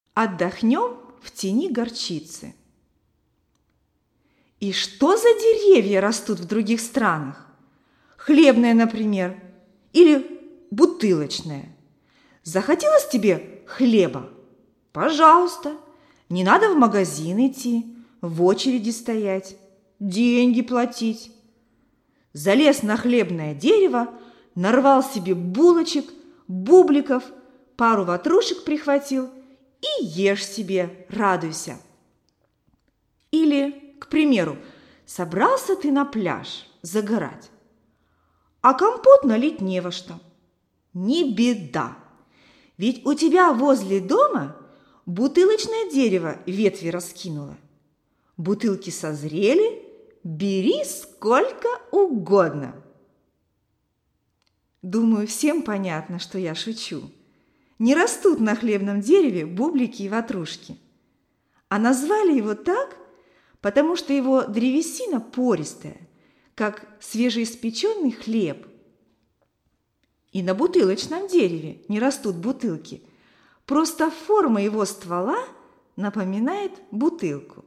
Отдохнем в тени горчицы. И что за деревья растут в других странах? Хлебное, например, или бутылочное. Захотелось тебе хлеба? Пожалуйста, не надо в магазин идти, в очереди стоять, деньги платить. Залез на хлебное дерево, нарвал себе булочек, бубликов, пару ватрушек прихватил и ешь себе, радуйся. Или, к примеру, собрался ты на пляж загорать, а компот налить не во что. Не беда, ведь у тебя возле дома бутылочное дерево ветви раскинуло. Бутылки созрели, бери сколько угодно. Думаю, всем понятно, что я шучу. Не растут на хлебном дереве бублики и ватрушки. А назвали его так, потому что его древесина пористая, как свежеиспеченный хлеб. И на бутылочном дереве не растут бутылки, просто форма его ствола напоминает бутылку.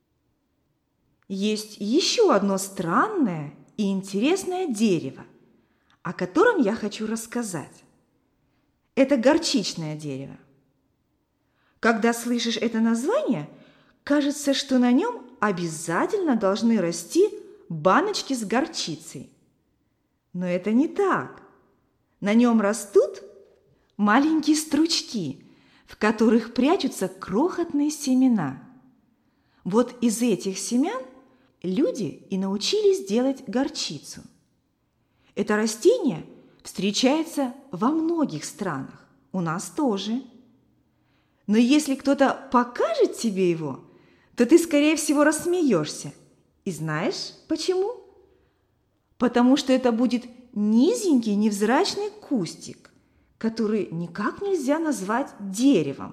Есть еще одно странное и интересное дерево, о котором я хочу рассказать. Это горчичное дерево. Когда слышишь это название, кажется, что на нем обязательно должны расти баночки с горчицей. Но это не так. На нем растут маленькие стручки, в которых прячутся крохотные семена. Вот из этих семян люди и научились делать горчицу. Это растение встречается во многих странах, у нас тоже. Но если кто-то покажет тебе его, то ты, скорее всего, рассмеешься. И знаешь почему? Потому что это будет низенький невзрачный кустик, который никак нельзя назвать деревом.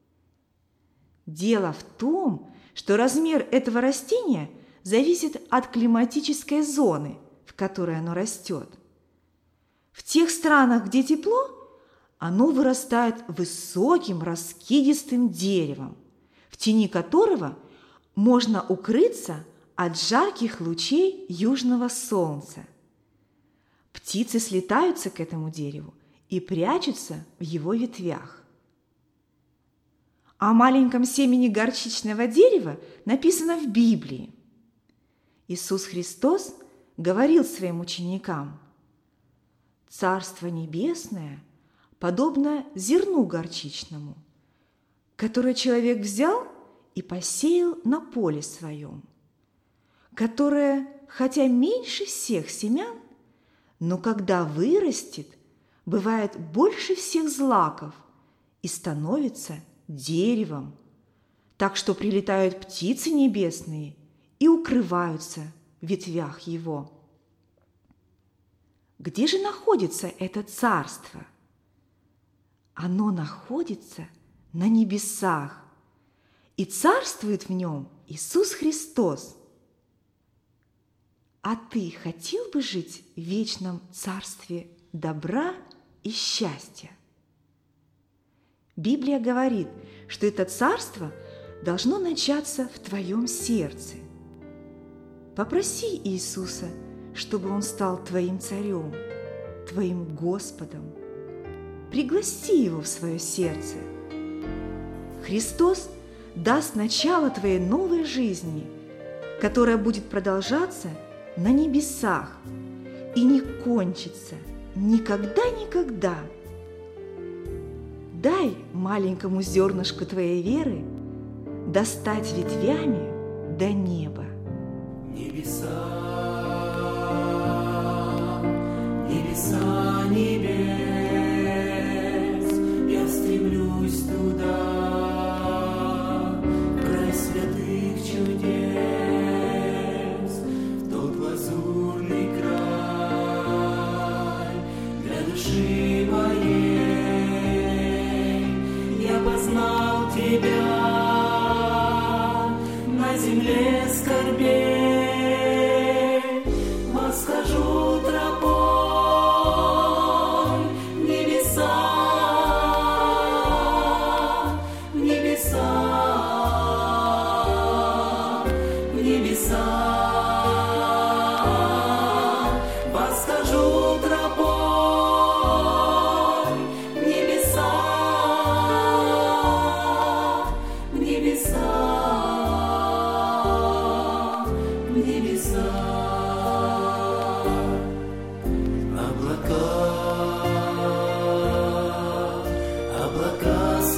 Дело в том, что размер этого растения зависит от климатической зоны, в которой оно растет. В тех странах, где тепло, оно вырастает высоким раскидистым деревом, в тени которого можно укрыться от жарких лучей южного солнца. Птицы слетаются к этому дереву и прячутся в его ветвях. О маленьком семени горчичного дерева написано в Библии. Иисус Христос говорил своим ученикам: «Царство небесное подобно зерну горчичному, которое человек взял и посеял на поле своем, которое, хотя меньше всех семян, но когда вырастет, бывает больше всех злаков и становится деревом, так что прилетают птицы небесные и укрываются в ветвях его». Где же находится это царство? Оно находится на небесах, и царствует в нем Иисус Христос. А ты хотел бы жить в вечном царстве добра и счастья? Библия говорит, что это царство должно начаться в твоем сердце. Попроси Иисуса, чтобы Он стал твоим царем, твоим Господом. Пригласи Его в свое сердце. Христос даст начало твоей новой жизни, которая будет продолжаться на небесах и не кончится никогда-никогда. Дай маленькому зернышку твоей веры достать ветвями до неба. Небеса, небеса небес, я стремлюсь туда, в край святых чудес, в тот лазурный край для души моей. Я познал тебя на земле скорбей. Схожу тропой в небеса, в небеса.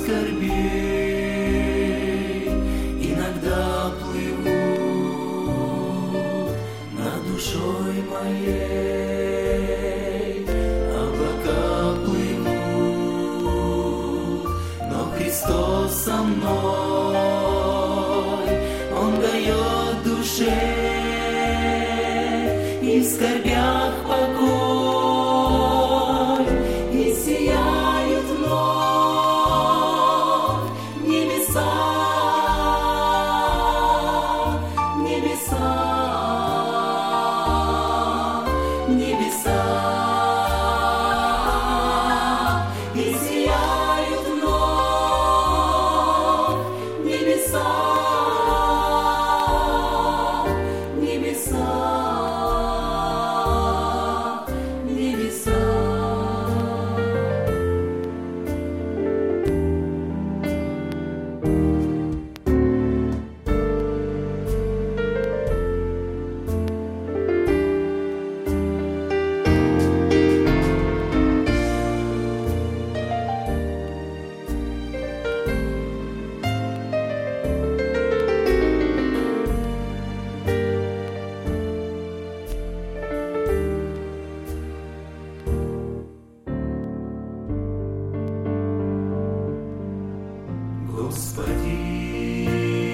скорбей иногда плывут над душой моей. Облака плывут, но Христос со мной. Он дает душе и в скорбях покой, и сияют вновь небеса, небеса, небеса, и сияют вновь небеса, небеса, небеса. Господи,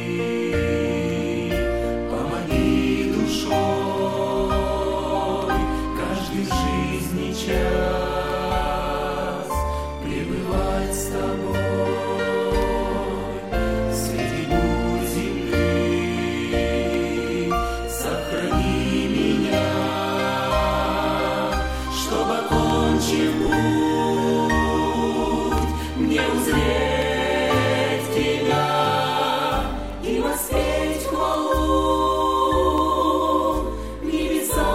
помоги душой каждый в жизни час пребывать с Тобой среди бурь земли. Сохрани меня, чтоб, окончив путь, мне узреть Тебя и воспеть хвалу. Небеса,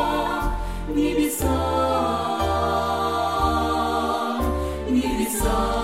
небеса, небеса.